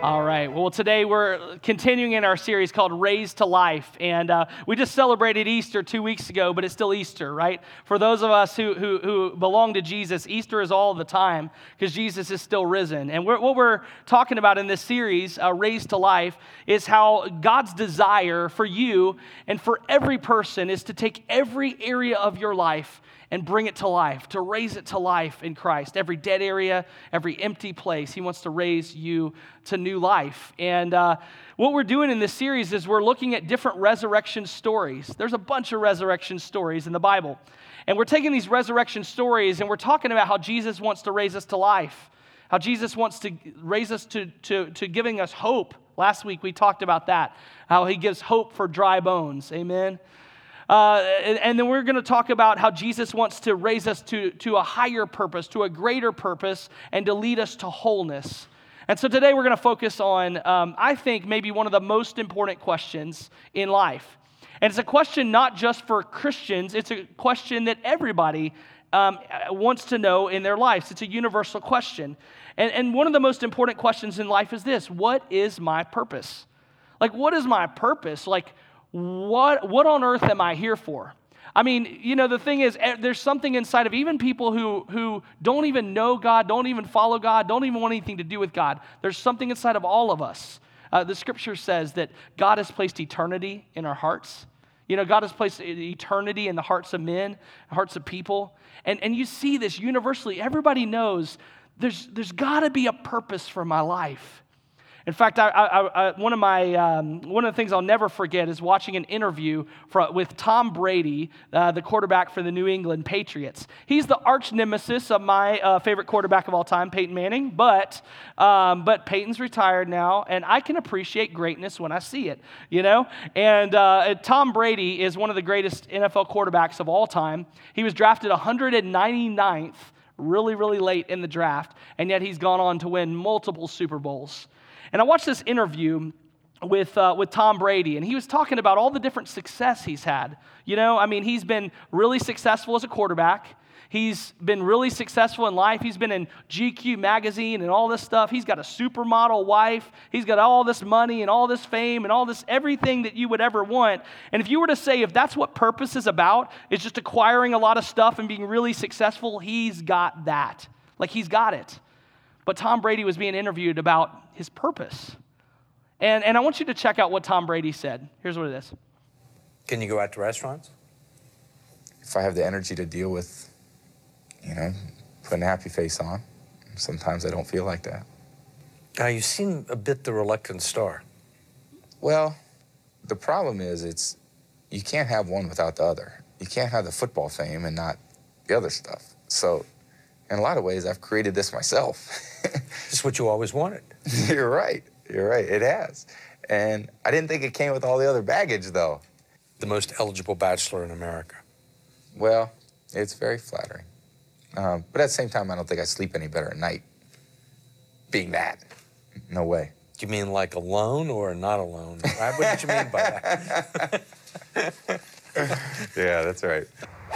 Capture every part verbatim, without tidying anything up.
All right. Well, today we're continuing in our series called Raised to Life. And uh, we just celebrated Easter two weeks ago, but it's still Easter, right? For those of us who who, who belong to Jesus, Easter is all the time because Jesus is still risen. And we're, what we're talking about in this series, uh, Raised to Life, is how God's desire for you and for every person is to take every area of your life and bring it to life, to raise it to life in Christ. Every dead area, every empty place, He wants to raise you to new life. And uh, what we're doing in this series is we're looking at different resurrection stories. There's a bunch of resurrection stories in the Bible. And we're taking these resurrection stories and we're talking about how Jesus wants to raise us to life, how Jesus wants to raise us to, to, to giving us hope. Last week we talked about that, how He gives hope for dry bones. Amen. Uh, and, and then we're going to talk about how Jesus wants to raise us to, to a higher purpose, to a greater purpose, and to lead us to wholeness. And so today we're going to focus on, um, I think, maybe one of the most important questions in life. And it's a question not just for Christians, it's a question that everybody um, wants to know in their lives. It's a universal question. And, and one of the most important questions in life is this: what is my purpose? Like, what is my purpose? Like, What what on earth am I here for? I mean, you know, the thing is, there's something inside of even people who, who don't even know God, don't even follow God, don't even want anything to do with God. There's something inside of all of us. Uh, the Scripture says that God has placed eternity in our hearts. You know, God has placed eternity in the hearts of men, hearts of people. And, and you see this universally. Everybody knows there's, there's got to be a purpose for my life. In fact, I, I, I, one of my um, one of the things I'll never forget is watching an interview for, with Tom Brady, uh, the quarterback for the New England Patriots. He's the arch nemesis of my uh, favorite quarterback of all time, Peyton Manning. But um, but Peyton's retired now, and I can appreciate greatness when I see it. You know, and uh, Tom Brady is one of the greatest N F L quarterbacks of all time. He was drafted one hundred ninety-ninth, really really late in the draft, and yet he's gone on to win multiple Super Bowls. And I watched this interview with uh, with Tom Brady, and he was talking about all the different success he's had. You know, I mean, he's been really successful as a quarterback. He's been really successful in life. He's been in G Q magazine and all this stuff. He's got a supermodel wife. He's got all this money and all this fame and all this, everything that you would ever want. And if you were to say, if that's what purpose is about, it's just acquiring a lot of stuff and being really successful, he's got that. Like, he's got it. But Tom Brady was being interviewed about his purpose. And, and I want you to check out what Tom Brady said. Here's what it is. Can you go out to restaurants? If I have the energy to deal with, you know, putting a happy face on, sometimes I don't feel like that. Now, you seem a bit the reluctant star. Well, the problem is it's, you can't have one without the other. You can't have the football fame and not the other stuff. So, in a lot of ways, I've created this myself. This is what you always wanted. You're right. You're right. It has. And I didn't think it came with all the other baggage, though. The most eligible bachelor in America. Well, it's very flattering. Um, but at the same time, I don't think I sleep any better at night being that. No way. Do you mean like alone or not alone? What did you mean by that? Yeah, that's right.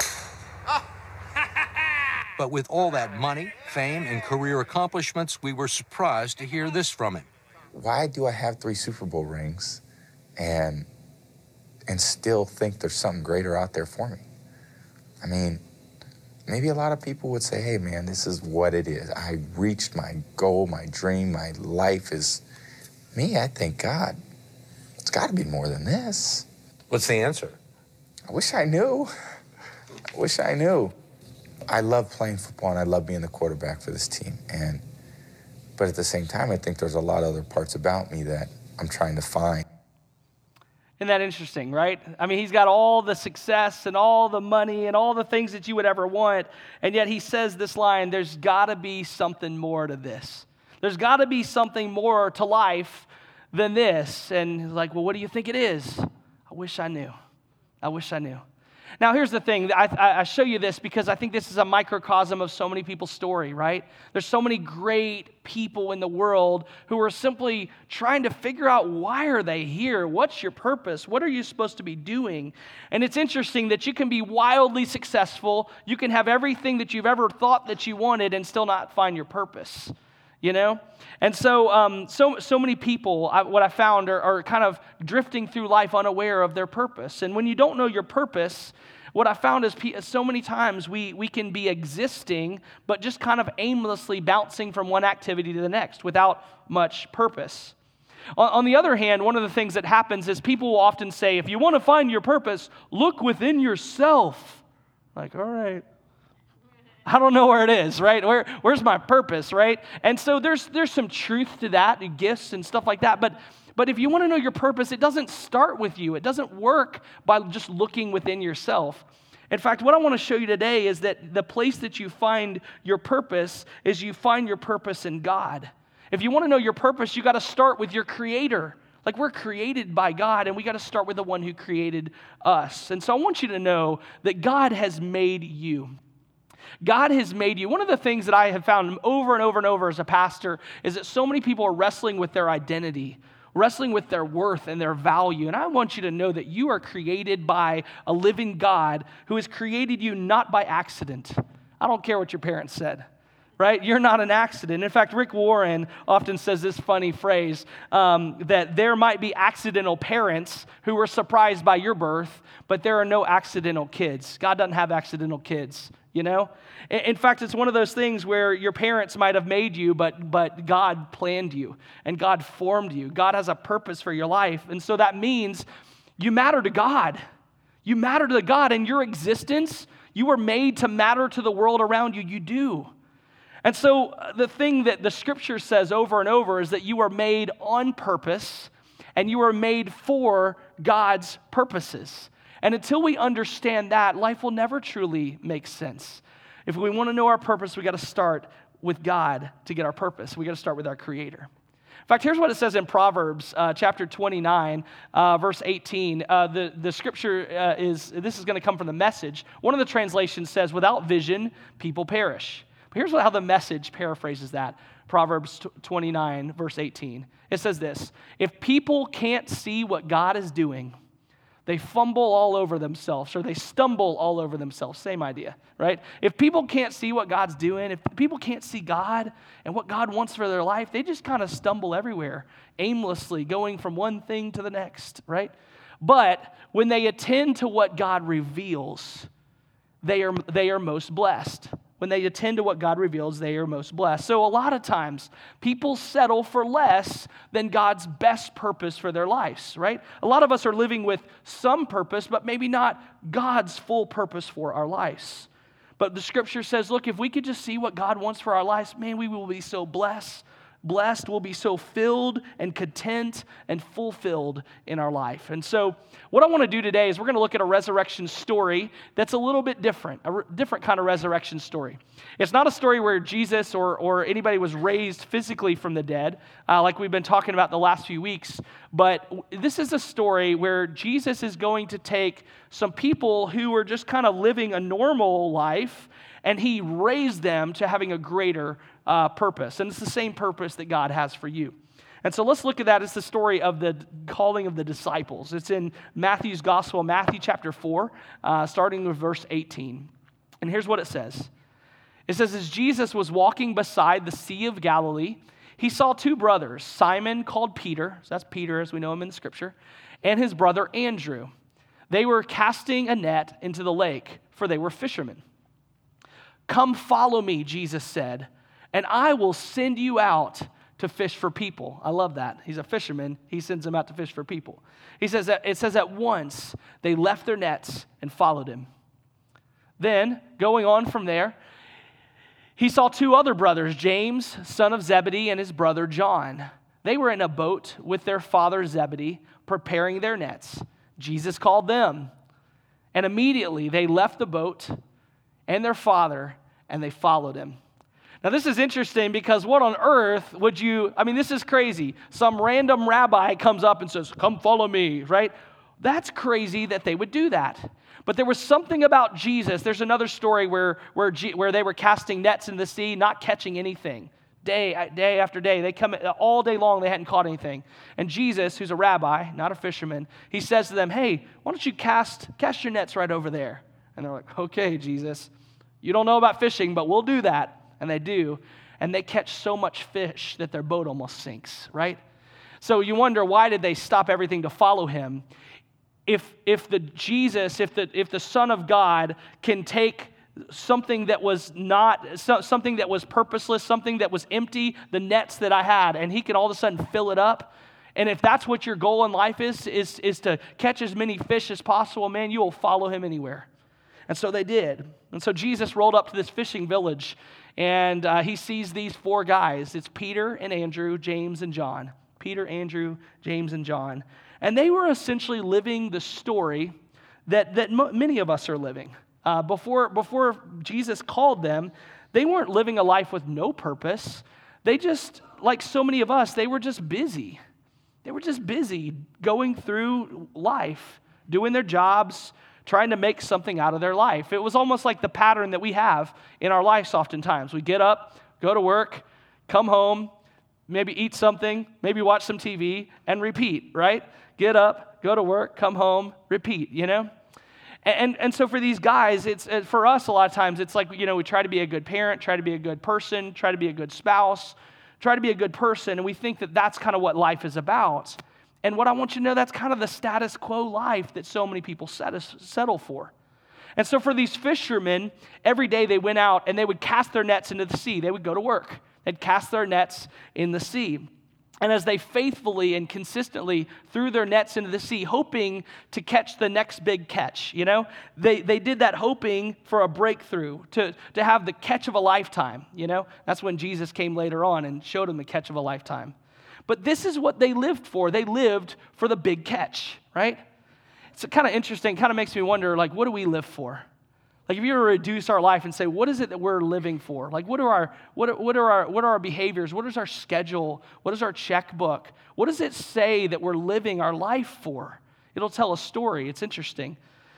But with all that money, fame, and career accomplishments, we were surprised to hear this from him. Why do I have three Super Bowl rings and and still think there's something greater out there for me? I mean, maybe a lot of people would say, hey, man, this is what it is. I reached my goal, my dream, my life is... Me, I think, God, it's got to be more than this. What's the answer? I wish I knew. I wish I knew. I love playing football and I love being the quarterback for this team. And but at the same time, I think there's a lot of other parts about me that I'm trying to find. Isn't that interesting, right? I mean, he's got all the success and all the money and all the things that you would ever want, and yet he says this line, there's got to be something more to this. There's got to be something more to life than this. And he's like, well, what do you think it is? I wish I knew. I wish I knew. Now, here's the thing. I, I show you this because I think this is a microcosm of so many people's story, right? There's so many great people in the world who are simply trying to figure out, why are they here? What's your purpose? What are you supposed to be doing? And it's interesting that you can be wildly successful. You can have everything that you've ever thought that you wanted and still not find your purpose. you know? And so um, so, so many people, I, what I found, are, are kind of drifting through life unaware of their purpose. And when you don't know your purpose, what I found is so many times we, we can be existing, but just kind of aimlessly bouncing from one activity to the next without much purpose. On, on the other hand, one of the things that happens is people will often say, if you want to find your purpose, look within yourself. Like, all right. I don't know where it is, right? Where, where's my purpose, right? And so there's there's some truth to that, and gifts and stuff like that. But but if you want to know your purpose, it doesn't start with you. It doesn't work by just looking within yourself. In fact, what I want to show you today is that the place that you find your purpose is you find your purpose in God. If you want to know your purpose, you got to start with your Creator. Like, we're created by God, and we got to start with the one who created us. And so I want you to know that God has made you. God has made you. One of the things that I have found over and over and over as a pastor is that so many people are wrestling with their identity, wrestling with their worth and their value. And I want you to know that you are created by a living God who has created you not by accident. I don't care what your parents said, right? You're not an accident. In fact, Rick Warren often says this funny phrase, um, that there might be accidental parents who were surprised by your birth, but there are no accidental kids. God doesn't have accidental kids. You know? In fact, it's one of those things where your parents might have made you, but but God planned you, and God formed you. God has a purpose for your life, and so that means you matter to God. You matter to God, and your existence, you were made to matter to the world around you. You do. And so the thing that the Scripture says over and over is that you are made on purpose, and you are made for God's purposes. And until we understand that, life will never truly make sense. If we want to know our purpose, we got to start with God to get our purpose. We got to start with our Creator. In fact, here's what it says in Proverbs uh, chapter twenty-nine, uh, verse eighteen. Uh, the, the scripture uh, is, this is going to come from the Message. One of the translations says, without vision, people perish. But here's what, how the Message paraphrases that. Proverbs twenty-nine, verse eighteen. It says this, if people can't see what God is doing, they fumble all over themselves, or they stumble all over themselves. Same idea, right? If people can't see what God's doing, if people can't see God and what God wants for their life, they just kind of stumble everywhere, aimlessly going from one thing to the next, right? But when they attend to what God reveals, they are, they are most blessed. When they attend to what God reveals, they are most blessed. So a lot of times, people settle for less than God's best purpose for their lives, right? A lot of us are living with some purpose, but maybe not God's full purpose for our lives. But the Scripture says, look, if we could just see what God wants for our lives, man, we will be so blessed. Blessed, we'll be so filled and content and fulfilled in our life. And so what I want to do today is we're going to look at a resurrection story that's a little bit different, a re- different kind of resurrection story. It's not a story where Jesus or, or anybody was raised physically from the dead, uh, like we've been talking about the last few weeks, but this is a story where Jesus is going to take some people who were just kind of living a normal life, and he raised them to having a greater uh, purpose. And it's the same purpose that God has for you. And so let's look at that. It's the story of the calling of the disciples. It's in Matthew's Gospel, Matthew chapter four, uh, starting with verse eighteen. And here's what it says. It says, as Jesus was walking beside the Sea of Galilee, he saw two brothers, Simon called Peter, so that's Peter as we know him in the Scripture, and his brother Andrew. They were casting a net into the lake, for they were fishermen. Come follow me, Jesus said, and I will send you out to fish for people. I love that. He's a fisherman. He sends them out to fish for people. He says that it says at once they left their nets and followed him. Then, going on from there, he saw two other brothers, James, son of Zebedee, and his brother John. They were in a boat with their father Zebedee, preparing their nets. Jesus called them, and immediately they left the boat and their father, and they followed him. Now, this is interesting because what on earth would you, I mean, this is crazy. Some random rabbi comes up and says, come follow me, right? That's crazy that they would do that. But there was something about Jesus. There's another story where, where, G, where they were casting nets in the sea, not catching anything. Day, day after day, they come all day long, they hadn't caught anything. And Jesus, who's a rabbi, not a fisherman, he says to them, hey, why don't you cast, cast your nets right over there? And they're like, okay, Jesus, you don't know about fishing, but we'll do that. And they do. and they catch so much fish that their boat almost sinks, right? So you wonder, why did they stop everything to follow him? If if the Jesus, if the if the Son of God can take something that was not, so, something that was purposeless, something that was empty, the nets that I had, and he can all of a sudden fill it up. And if that's what your goal in life is, is, is to catch as many fish as possible, man, you will follow him anywhere. And so they did. And so Jesus rolled up to this fishing village, and uh, he sees these four guys. It's Peter and Andrew, James and John. Peter, Andrew, James, and John. And they were essentially living the story that, that mo- many of us are living. Uh, before, before Jesus called them, they weren't living a life with no purpose. They just, like so many of us, they were just busy. They were just busy going through life, doing their jobs, trying to make something out of their life. It was almost like the pattern that we have in our lives oftentimes. We get up, go to work, come home, maybe eat something, maybe watch some T V, and repeat, right? Get up, go to work, come home, repeat, you know? And, and so for these guys, it's for us a lot of times, it's like, you know, we try to be a good parent, try to be a good person, try to be a good spouse, try to be a good person, and we think that that's kind of what life is about. And what I want you to know, that's kind of the status quo life that so many people settle for. And so for these fishermen, every day they went out and they would cast their nets into the sea. They would go to work. They'd cast their nets in the sea. And as they faithfully and consistently threw their nets into the sea, hoping to catch the next big catch, you know, they they did that hoping for a breakthrough, to, to have the catch of a lifetime, you know. That's when Jesus came later on and showed them the catch of a lifetime. But this is what they lived for. They lived for the big catch, right? It's kind of interesting. Kind of makes me wonder, like, what do we live for? Like, if you were to reduce our life and say, what is it that we're living for? Like, what are our what are, what are our what are our behaviors? What is our schedule? What is our checkbook? What does it say that we're living our life for? It'll tell a story. It's interesting.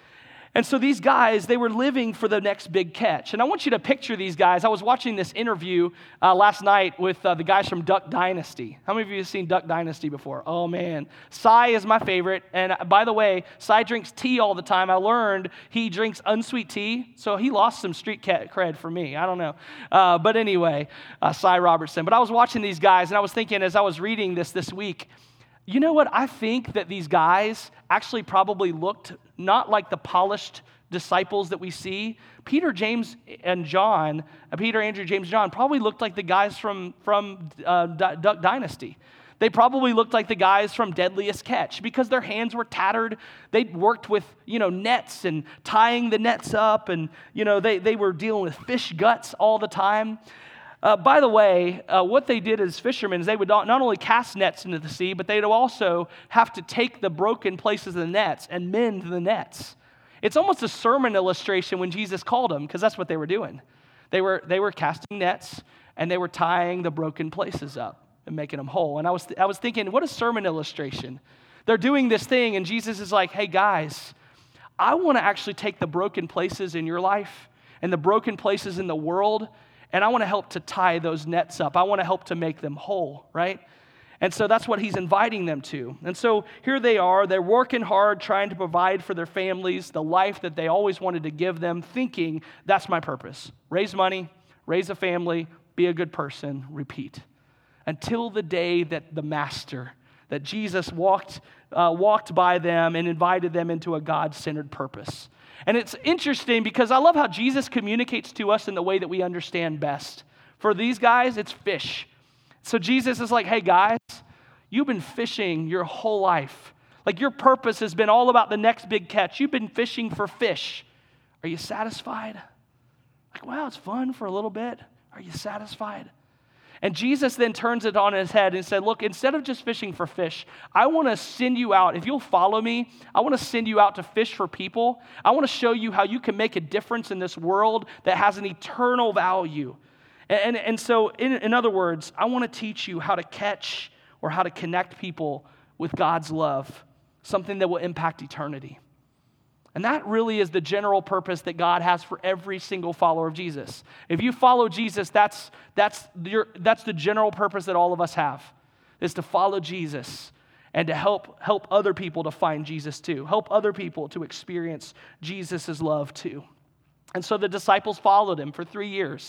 And so these guys, they were living for the next big catch. And I want you to picture these guys. I was watching this interview uh, last night with uh, the guys from Duck Dynasty. How many of you have seen Duck Dynasty before? Oh, man. Cy is my favorite. And uh, by the way, Cy drinks tea all the time. I learned he drinks unsweet tea, so he lost some street cred for me. I don't know. Uh, but anyway, uh, Cy Robertson. But I was watching these guys, and I was thinking as I was reading this this week, you know what? I think that these guys actually probably looked not like the polished disciples that we see. Peter, James, and John, uh, Peter, Andrew, James, John, probably looked like the guys from, from uh, D- Duck Dynasty. They probably looked like the guys from Deadliest Catch because their hands were tattered. They'd worked with, you know, nets and tying the nets up, and, you know, they, they were dealing with fish guts all the time. Uh, by the way, uh, what they did as fishermen is they would not, not only cast nets into the sea, but they'd also have to take the broken places of the nets and mend the nets. It's almost a sermon illustration when Jesus called them, because that's what they were doing. They were they were casting nets, and they were tying the broken places up and making them whole. And I was I was thinking, what a sermon illustration. They're doing this thing, and Jesus is like, hey, guys, I want to actually take the broken places in your life and the broken places in the world, and I want to help to tie those nets up. I want to help to make them whole, right? And so that's what he's inviting them to. And so here they are. They're working hard, trying to provide for their families the life that they always wanted to give them, thinking, that's my purpose. Raise money, raise a family, be a good person, repeat. Until the day that the master, that Jesus walked, uh, walked by them and invited them into a God-centered purpose. And it's interesting because I love how Jesus communicates to us in the way that we understand best. For these guys, it's fish. So Jesus is like, hey guys, you've been fishing your whole life. Like your purpose has been all about the next big catch. You've been fishing for fish. Are you satisfied? Like, wow, it's fun for a little bit. Are you satisfied? And Jesus then turns it on his head and said, look, instead of just fishing for fish, I want to send you out. If you'll follow me, I want to send you out to fish for people. I want to show you how you can make a difference in this world that has an eternal value. And, and, and so, in, in other words, I want to teach you how to catch or how to connect people with God's love, something that will impact eternity. And that really is the general purpose that God has for every single follower of Jesus. If you follow Jesus, that's that's your, that's the general purpose that all of us have, is to follow Jesus and to help help other people to find Jesus too, help other people to experience Jesus' love too. And so the disciples followed him for three years.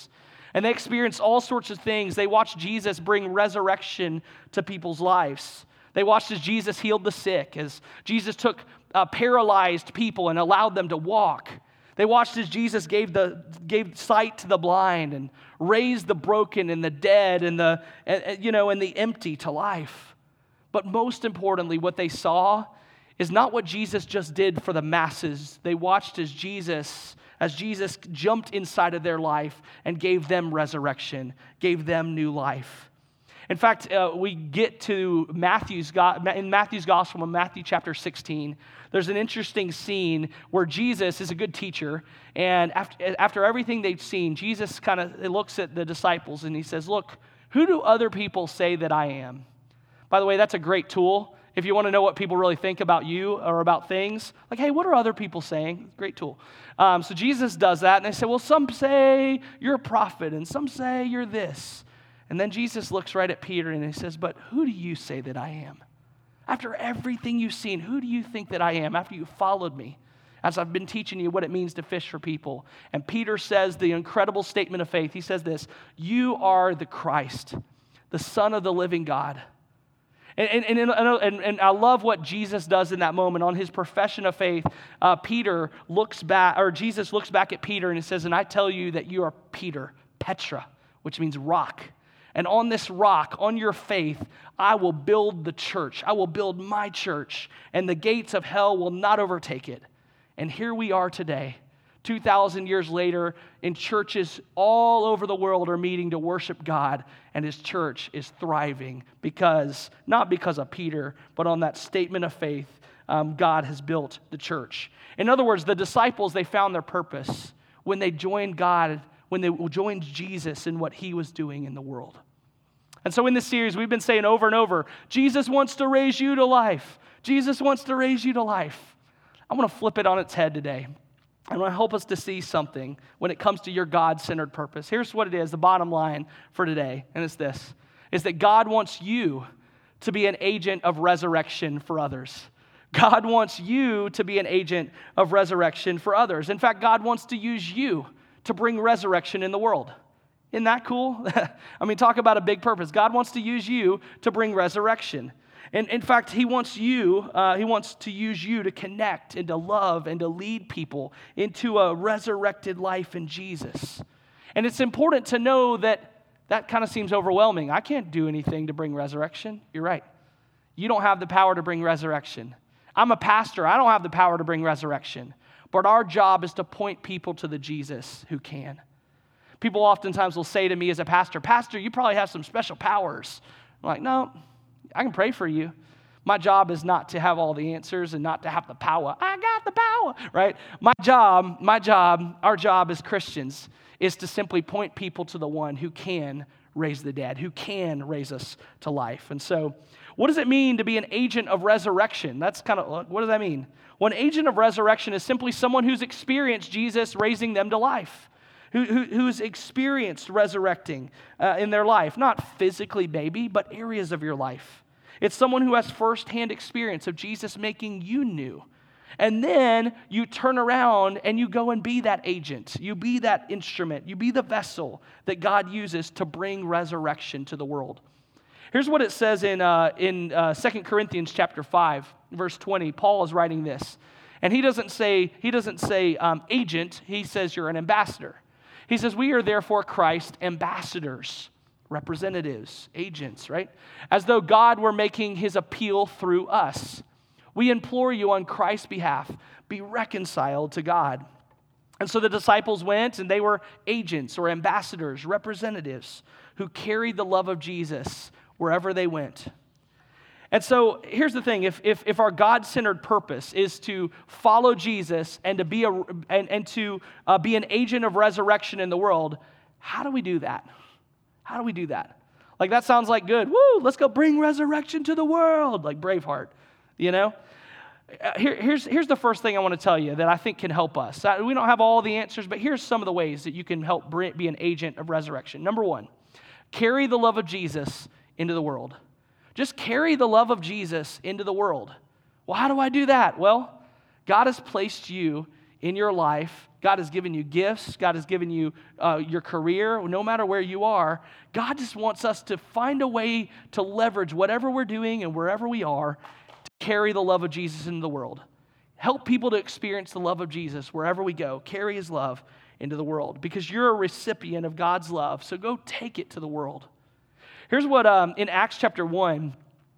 And they experienced all sorts of things. They watched Jesus bring resurrection to people's lives. They watched as Jesus healed the sick, as Jesus took uh, paralyzed people and allowed them to walk. They watched as Jesus gave the gave sight to the blind and raised the broken and the dead and the and, you know and the empty to life. But most importantly, what they saw is not what Jesus just did for the masses. They watched as Jesus as Jesus jumped inside of their life and gave them resurrection, gave them new life. In fact, uh, we get to Matthew's in Matthew's Gospel, in Matthew chapter sixteen, there's an interesting scene where Jesus is a good teacher, and after, after everything they've seen, Jesus kind of looks at the disciples and he says, look, who do other people say that I am? By the way, that's a great tool. If you want to know what people really think about you or about things, like, hey, what are other people saying? Great tool. Um, so Jesus does that, and they say, well, some say you're a prophet, and some say you're this. And then Jesus looks right at Peter, and he says, but who do you say that I am? After everything you've seen, who do you think that I am after you followed me? As I've been teaching you what it means to fish for people. And Peter says the incredible statement of faith. He says this, you are the Christ, the Son of the living God. And, and, and, and, and I love what Jesus does in that moment. On his profession of faith, uh, Peter looks back, or Jesus looks back at Peter and he says, and I tell you that you are Peter, Petra, which means rock. And on this rock, on your faith, I will build the church. I will build my church, and the gates of hell will not overtake it. And here we are today, two thousand years later, in churches all over the world are meeting to worship God, and his church is thriving because, not because of Peter, but on that statement of faith, um, God has built the church. In other words, the disciples, they found their purpose when they joined God, when they joined Jesus in what he was doing in the world. And so in this series, we've been saying over and over, Jesus wants to raise you to life. Jesus wants to raise you to life. I want to flip it on its head today. I want to help us to see something when it comes to your God-centered purpose. Here's what it is, the bottom line for today, and it's this, is that God wants you to be an agent of resurrection for others. God wants you to be an agent of resurrection for others. In fact, God wants to use you to bring resurrection in the world. Isn't that cool? I mean, talk about a big purpose. God wants to use you to bring resurrection. And in fact, he wants you, uh, he wants to use you to connect and to love and to lead people into a resurrected life in Jesus. And it's important to know that that kind of seems overwhelming. I can't do anything to bring resurrection. You're right. You don't have the power to bring resurrection. I'm a pastor. I don't have the power to bring resurrection. But our job is to point people to the Jesus who can. People oftentimes will say to me as a pastor, Pastor, you probably have some special powers. I'm like, no, I can pray for you. My job is not to have all the answers and not to have the power. I got the power, right? My job, my job, our job as Christians is to simply point people to the one who can raise the dead, who can raise us to life. And so, what does it mean to be an agent of resurrection? That's kind of, what does that mean? Well, an agent of resurrection is simply someone who's experienced Jesus raising them to life, who, who, who's experienced resurrecting uh, in their life. Not physically, maybe, but areas of your life. It's someone who has firsthand experience of Jesus making you new. And then you turn around and you go and be that agent. You be that instrument. You be the vessel that God uses to bring resurrection to the world. Here's what it says in uh, in uh, Second Corinthians chapter five, verse twenty. Paul is writing this. And he doesn't say, he doesn't say um, agent. He says you're an ambassador. He says, we are therefore Christ ambassadors, representatives, agents, right? As though God were making his appeal through us. We implore you on Christ's behalf, be reconciled to God. And so the disciples went, and they were agents or ambassadors, representatives, who carried the love of Jesus wherever they went. And so here's the thing, if if, if our God-centered purpose is to follow Jesus and to be a and, and to uh, be an agent of resurrection in the world, how do we do that? How do we do that? Like, that sounds like good. Woo, let's go bring resurrection to the world, like Braveheart, you know? Here, here's, here's the first thing I want to tell you that I think can help us. We don't have all the answers, but here's some of the ways that you can help bring, be an agent of resurrection. Number one, carry the love of Jesus into the world. Just carry the love of Jesus into the world. Well, how do I do that? Well, God has placed you in your life. God has given you gifts. God has given you uh, your career. No matter where you are, God just wants us to find a way to leverage whatever we're doing and wherever we are to carry the love of Jesus into the world. Help people to experience the love of Jesus wherever we go. Carry his love into the world because you're a recipient of God's love. So go take it to the world. Here's what um, in Acts chapter one,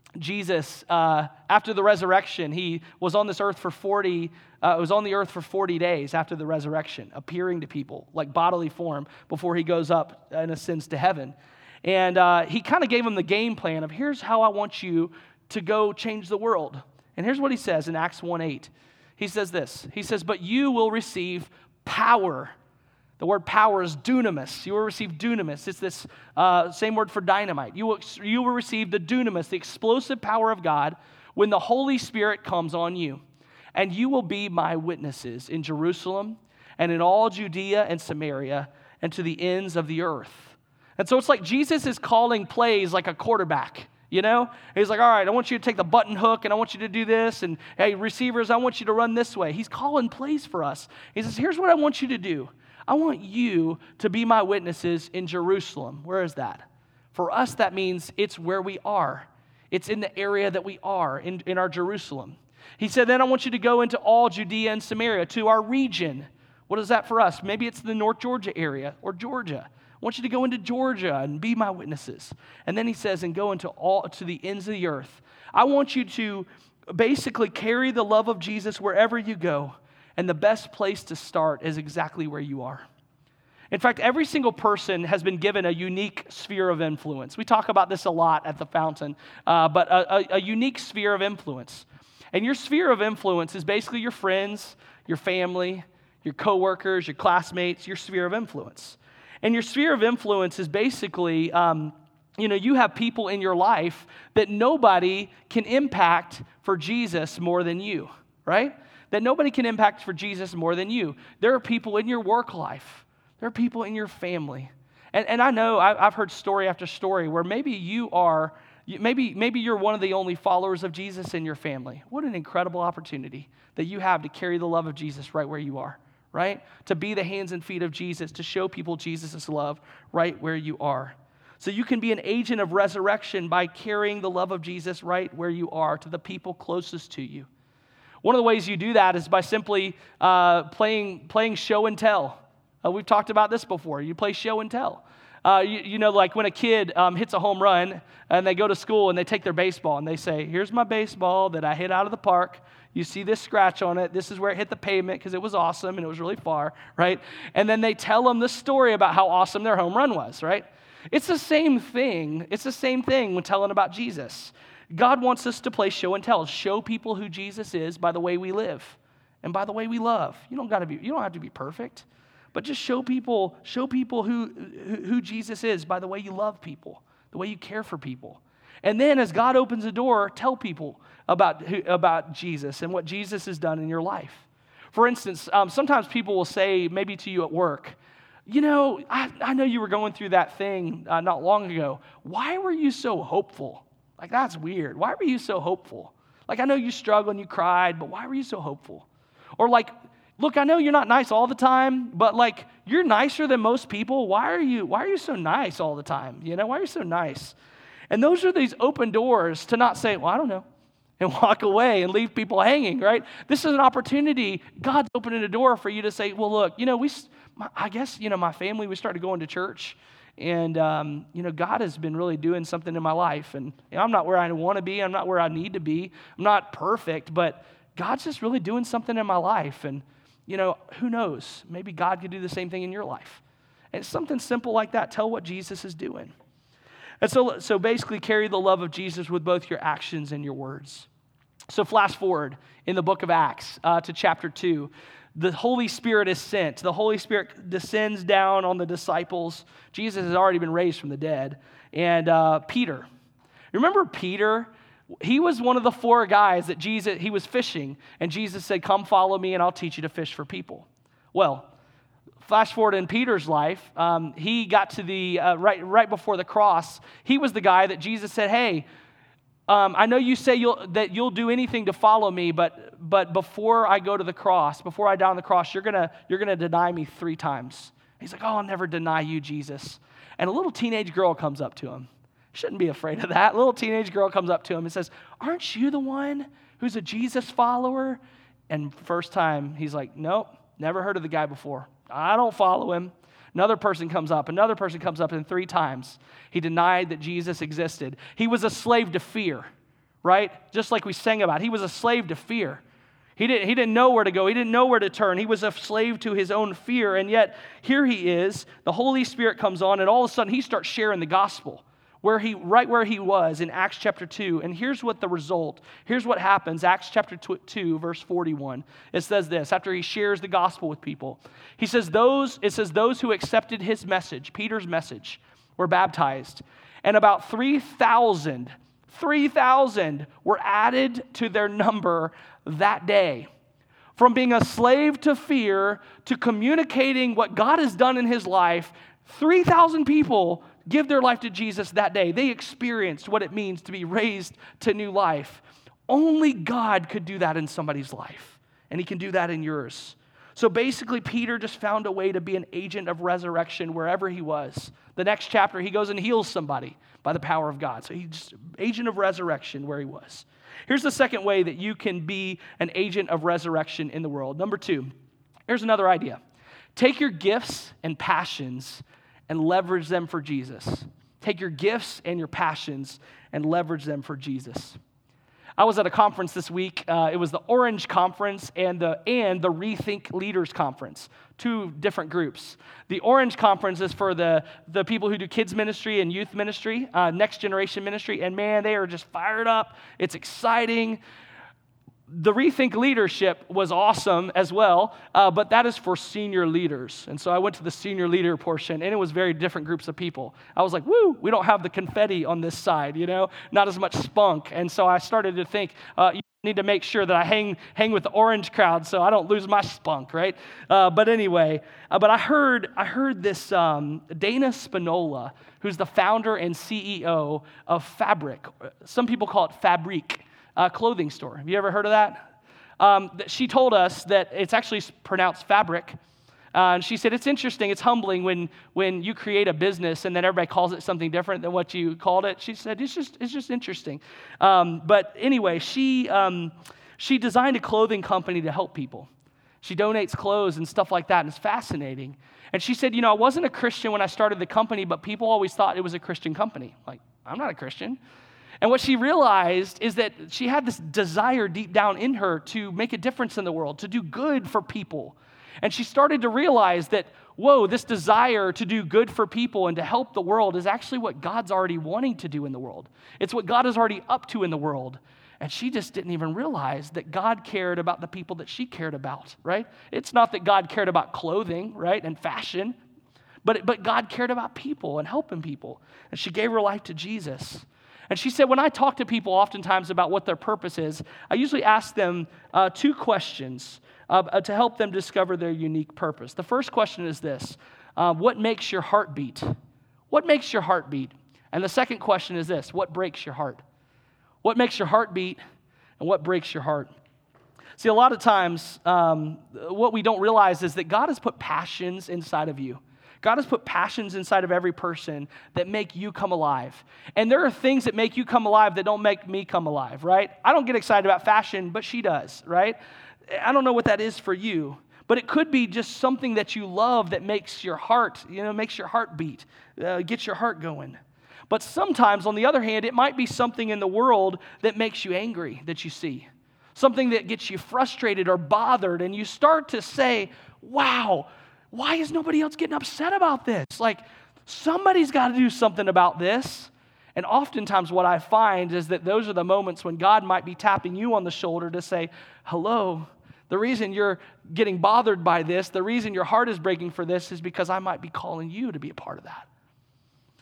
Jesus, uh, after the resurrection, he was on this earth for forty, uh, was on the earth for forty days after the resurrection, appearing to people like bodily form before he goes up and ascends to heaven. And uh, he kind of gave them the game plan of here's how I want you to go change the world. And here's what he says in Acts one eight. He says this, he says, but you will receive power. The word power is dunamis. You will receive dunamis. It's this uh, same word for dynamite. You will, you will receive the dunamis, the explosive power of God, when the Holy Spirit comes on you. And you will be my witnesses in Jerusalem and in all Judea and Samaria and to the ends of the earth. And so it's like Jesus is calling plays like a quarterback. You know, he's like, all right, I want you to take the button hook and I want you to do this. And hey, receivers, I want you to run this way. He's calling plays for us. He says, here's what I want you to do. I want you to be my witnesses in Jerusalem. Where is that? For us, that means it's where we are. It's in the area that we are, in, in our Jerusalem. He said, then I want you to go into all Judea and Samaria, to our region. What is that for us? Maybe it's the North Georgia area or Georgia. I want you to go into Georgia and be my witnesses. And then he says, and go into all to the ends of the earth. I want you to basically carry the love of Jesus wherever you go. And the best place to start is exactly where you are. In fact, every single person has been given a unique sphere of influence. We talk about this a lot at the Fountain, uh, but a, a, a unique sphere of influence. And your sphere of influence is basically your friends, your family, your coworkers, your classmates, your sphere of influence. And your sphere of influence is basically, um, you know, you have people in your life that nobody can impact for Jesus more than you, right? That nobody can impact for Jesus more than you. There are people in your work life. There are people in your family. And, and I know I, I've heard story after story where maybe you are, maybe, maybe you're one of the only followers of Jesus in your family. What an incredible opportunity that you have to carry the love of Jesus right where you are, right? To be the hands and feet of Jesus, to show people Jesus' love right where you are. So you can be an agent of resurrection by carrying the love of Jesus right where you are to the people closest to you. One of the ways you do that is by simply uh, playing playing show and tell. Uh, we've talked about this before. You play show and tell. Uh, you, you know, like when a kid um, hits a home run and they go to school and they take their baseball and they say, here's my baseball that I hit out of the park. You see this scratch on it. This is where it hit the pavement because it was awesome and it was really far, right? And then they tell them the story about how awesome their home run was, right? It's the same thing. It's the same thing when telling about Jesus. God wants us to play show and tell, show people who Jesus is by the way we live and by the way we love. You don't got to be, you don't have to be perfect, but just show people, show people who, who, who Jesus is by the way you love people, the way you care for people. And then as God opens the door, tell people about, who, about Jesus and what Jesus has done in your life. For instance, um, sometimes people will say, maybe to you at work, you know, I, I know you were going through that thing uh, not long ago. Why were you so hopeful? Like, that's weird. Why were you so hopeful? Like, I know you struggled and you cried, but why were you so hopeful? Or like, look, I know you're not nice all the time, but like, you're nicer than most people. Why are you, why are you so nice all the time? You know, why are you so nice? And those are these open doors to not say, well, I don't know, and walk away and leave people hanging, right? This is an opportunity. God's opening a door for you to say, well, look, you know, we, I guess, you know, my family, we started going to church. And, um, you know, God has been really doing something in my life. And you know, I'm not where I want to be. I'm not where I need to be. I'm not perfect, but God's just really doing something in my life. And, you know, who knows? Maybe God could do the same thing in your life. And it's something simple like that. Tell what Jesus is doing. And so, so basically carry the love of Jesus with both your actions and your words. So flash forward in the book of Acts uh, to chapter two. The Holy Spirit is sent. The Holy Spirit descends down on the disciples. Jesus has already been raised from the dead. And uh, Peter. Remember Peter? He was one of the four guys that Jesus, he was fishing. And Jesus said, come follow me and I'll teach you to fish for people. Well, flash forward in Peter's life. Um, he got to the, uh, right, right before the cross. He was the guy that Jesus said, hey, um, I know you say you'll, that you'll do anything to follow me, but but before I go to the cross, before I die on the cross, you're gonna you're gonna deny me three times. He's like, oh, I'll never deny you, Jesus. And a little teenage girl comes up to him. Shouldn't be afraid of that. A little teenage girl comes up to him and says, aren't you the one who's a Jesus follower? And first time, he's like, nope, never heard of the guy before. I don't follow him. Another person comes up. Another person comes up, and three times he denied that Jesus existed. He was a slave to fear, right? Just like we sang about. He was a slave to fear. He didn't, he didn't know where to go. He didn't know where to turn. He was a slave to his own fear. And yet, here he is. The Holy Spirit comes on, and all of a sudden, he starts sharing the gospel. Where he, right where he was in Acts chapter two. And here's what the result, here's what happens, Acts chapter two, verse forty-one. It says this, after he shares the gospel with people. He says, those, it says, those who accepted his message, Peter's message, were baptized. And about three thousand, three thousand were added to their number that day. From being a slave to fear to communicating what God has done in his life, three thousand people give their life to Jesus that day. They experienced what it means to be raised to new life. Only God could do that in somebody's life, and he can do that in yours. So basically, Peter just found a way to be an agent of resurrection wherever he was. The next chapter, he goes and heals somebody by the power of God. So he's just agent of resurrection where he was. Here's the second way that you can be an agent of resurrection in the world. Number two, here's another idea. Take your gifts and passions and leverage them for Jesus. Take your gifts and your passions and leverage them for Jesus. I was at a conference this week. Uh, it was the Orange Conference and the and the Rethink Leaders Conference, two different groups. The Orange Conference is for the, the people who do kids ministry and youth ministry, uh, next generation ministry, and man, they are just fired up. It's exciting. The Rethink Leadership was awesome as well, uh, but that is for senior leaders. And so I went to the senior leader portion, and it was very different groups of people. I was like, woo, we don't have the confetti on this side, you know, not as much spunk. And so I started to think, uh, you need to make sure that I hang hang with the orange crowd so I don't lose my spunk, right? Uh, but anyway, uh, but I heard I heard this um, Dana Spinola, who's the founder and C E O of Fabric. Some people call it Fabrique. Uh, clothing store. Have you ever heard of that? Um, she told us that it's actually pronounced fabric. Uh, and she said, it's interesting, it's humbling when when you create a business and then everybody calls it something different than what you called it. She said, it's just it's just interesting. Um, but anyway, she um, she designed a clothing company to help people. She donates clothes and stuff like that, and it's fascinating. And she said, you know, I wasn't a Christian when I started the company, but people always thought it was a Christian company. Like, I'm not a Christian. And what she realized is that she had this desire deep down in her to make a difference in the world, to do good for people. And she started to realize that, whoa, this desire to do good for people and to help the world is actually what God's already wanting to do in the world. It's what God is already up to in the world. And she just didn't even realize that God cared about the people that she cared about, right? It's not that God cared about clothing, right, and fashion, but, but God cared about people and helping people. And she gave her life to Jesus. And she said, when I talk to people oftentimes about what their purpose is, I usually ask them uh, two questions uh, to help them discover their unique purpose. The first question is this, uh, what makes your heart beat? What makes your heart beat? And the second question is this, what breaks your heart? What makes your heart beat and what breaks your heart? See, a lot of times, um, what we don't realize is that God has put passions inside of you. God has put passions inside of every person that make you come alive. And there are things that make you come alive that don't make me come alive, right? I don't get excited about fashion, but she does, right? I don't know what that is for you, but it could be just something that you love that makes your heart, you know, makes your heart beat, uh, gets your heart going. But sometimes, on the other hand, it might be something in the world that makes you angry that you see. Something that gets you frustrated or bothered, and you start to say, wow, why is nobody else getting upset about this? Like, somebody's got to do something about this. And oftentimes what I find is that those are the moments when God might be tapping you on the shoulder to say, hello, the reason you're getting bothered by this, the reason your heart is breaking for this is because I might be calling you to be a part of that.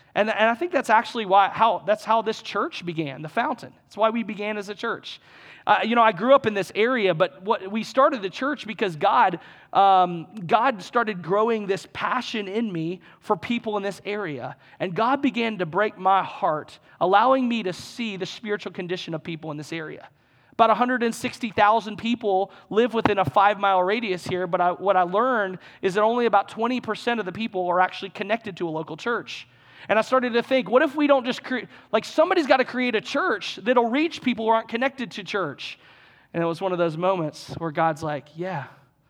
And, and I think that's actually why how that's how this church began, the Fountain. That's why we began as a church. Uh, you know, I grew up in this area, but what we started the church because God, um, God started growing this passion in me for people in this area. And God began to break my heart, allowing me to see the spiritual condition of people in this area. About one hundred sixty thousand people live within a five-mile radius here, but I, what I learned is that only about twenty percent of the people are actually connected to a local church. And I started to think, what if we don't just create, like somebody's got to create a church that'll reach people who aren't connected to church. And it was one of those moments where God's like, yeah,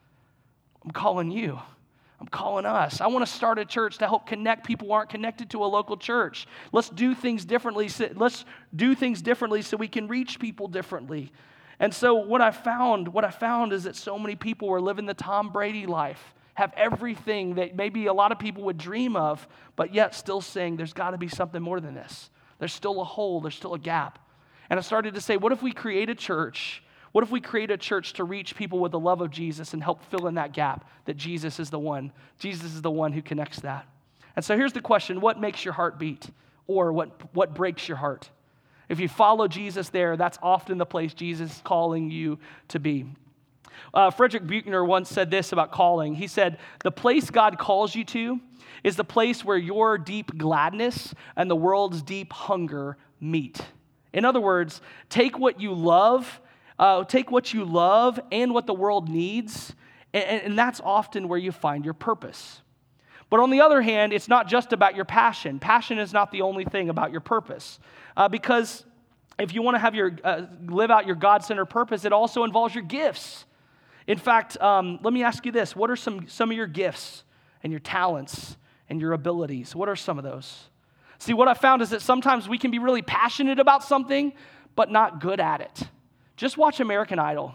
I'm calling you. I'm calling us. I want to start a church to help connect people who aren't connected to a local church. Let's do things differently. So, let's do things differently so we can reach people differently. And so what I found, what I found is that so many people were living the Tom Brady life, have everything that maybe a lot of people would dream of, but yet still saying there's got to be something more than this. There's still a hole. There's still a gap. And I started to say, what if we create a church? What if we create a church to reach people with the love of Jesus and help fill in that gap, that Jesus is the one. Jesus is the one who connects that. And so here's the question, what makes your heart beat? Or what, what breaks your heart? If you follow Jesus there, that's often the place Jesus is calling you to be. Uh, Frederick Buechner once said this about calling. He said, the place God calls you to is the place where your deep gladness and the world's deep hunger meet. In other words, take what you love, uh, take what you love and what the world needs, and, and that's often where you find your purpose. But on the other hand, it's not just about your passion. Passion is not the only thing about your purpose, uh, because if you want to have your uh, live out your God-centered purpose, it also involves your gifts. In fact, um, let me ask you this. What are some, some of your gifts and your talents and your abilities? What are some of those? See, what I found is that sometimes we can be really passionate about something, but not good at it. Just watch American Idol.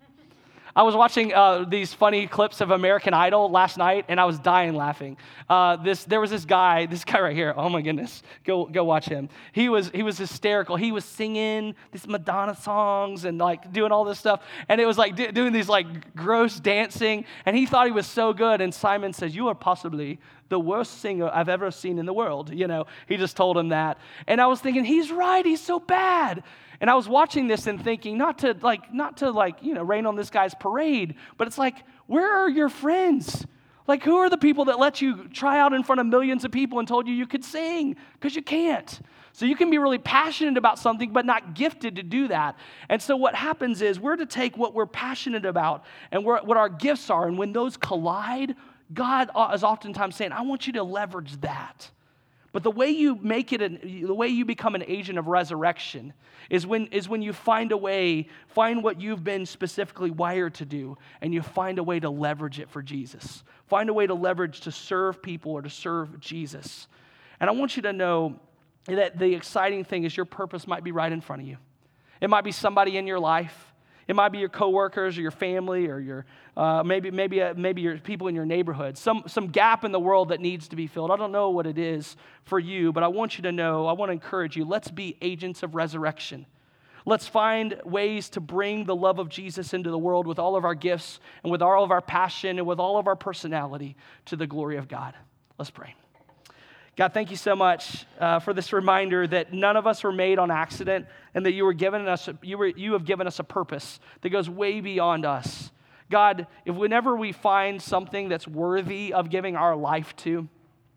I was watching uh, these funny clips of American Idol last night, and I was dying laughing. Uh, this there was this guy, this guy right here. Oh my goodness, go go watch him. He was he was hysterical. He was singing these Madonna songs and like doing all this stuff, and it was like d- doing these like gross dancing. And he thought he was so good. And Simon says, "You are possibly the worst singer I've ever seen in the world." You know, he just told him that, and I was thinking, he's right. He's so bad. And I was watching this and thinking, not to like, not to like, you know, rain on this guy's parade, but it's like, where are your friends? Like, who are the people that let you try out in front of millions of people and told you you could sing? Because you can't. So you can be really passionate about something, but not gifted to do that. And so what happens is we're to take what we're passionate about and what our gifts are, and when those collide, God is oftentimes saying, I want you to leverage that. But the way you make it, an, the way you become an agent of resurrection is when, is when you find a way, find what you've been specifically wired to do, and you find a way to leverage it for Jesus. Find a way to leverage to serve people or to serve Jesus. And I want you to know that the exciting thing is your purpose might be right in front of you. It might be somebody in your life. It might be your coworkers or your family or your uh, maybe maybe uh, maybe your people in your neighborhood. Some some gap in the world that needs to be filled. I don't know what it is for you, but I want you to know. I want to encourage you. Let's be agents of resurrection. Let's find ways to bring the love of Jesus into the world with all of our gifts and with all of our passion and with all of our personality to the glory of God. Let's pray. God, thank you so much uh, for this reminder that none of us were made on accident, and that you were given us, you were, you have given us a purpose that goes way beyond us. God, if whenever we find something that's worthy of giving our life to,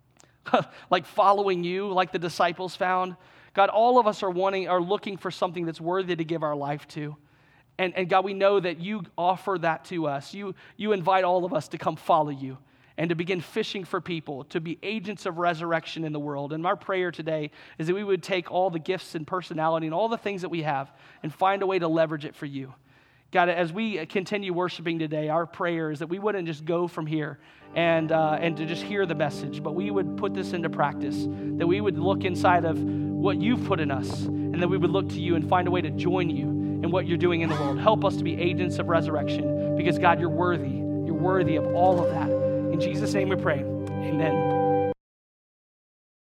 like following you, like the disciples found, God, all of us are wanting, are looking for something that's worthy to give our life to. And, and God, we know that you offer that to us. You, you invite all of us to come follow you and to begin fishing for people, to be agents of resurrection in the world. And our prayer today is that we would take all the gifts and personality and all the things that we have and find a way to leverage it for you. God, as we continue worshiping today, our prayer is that we wouldn't just go from here and uh, and to just hear the message, but we would put this into practice, that we would look inside of what you've put in us, and that we would look to you and find a way to join you in what you're doing in the world. Help us to be agents of resurrection, because God, you're worthy. You're worthy of all of that. In Jesus' name we pray. Amen.